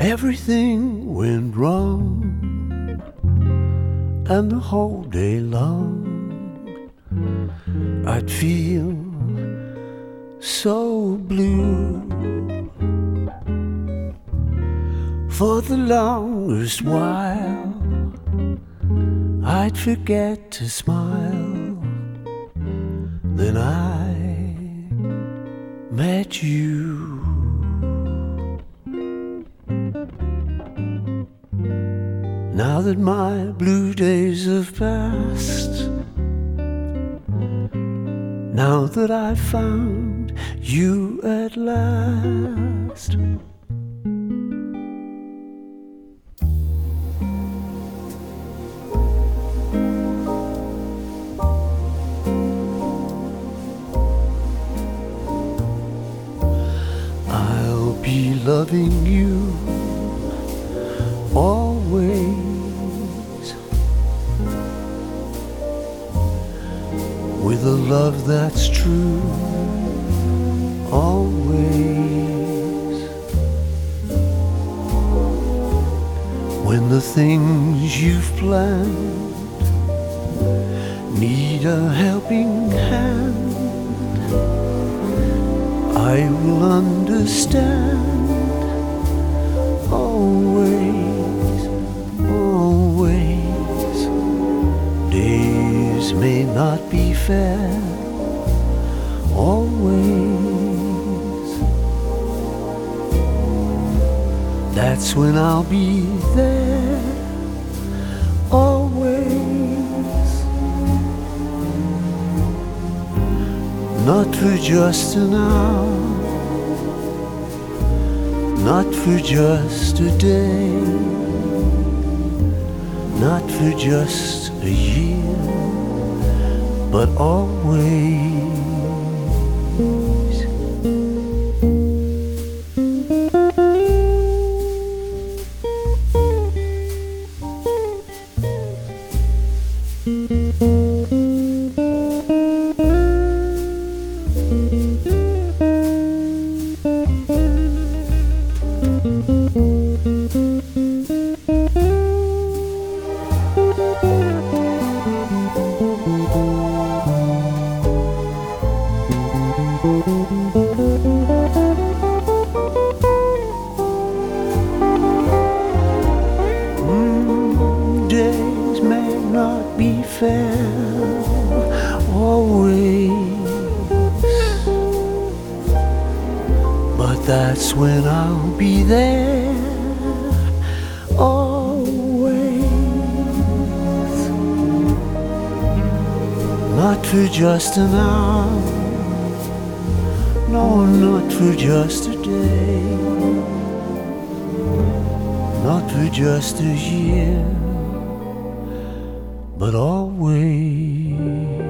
everything went wrong, and the whole day long I'd feel so blue. For the longest while I'd forget to smile. Then I met you. Now that my blue days have passed, now that I've found you at last, I'll be loving you always, with a love that's true, always. When the things you've planned need a helping hand, I will understand, always, always. Days may not be fair, always. That's when I'll be there, always. Not for just an hour, not for just a day, not for just a year, but always. Days may not be fair, always, but that's when I'll be there, always. Not for just an hour, no, not for just a day, not for just a year, but always.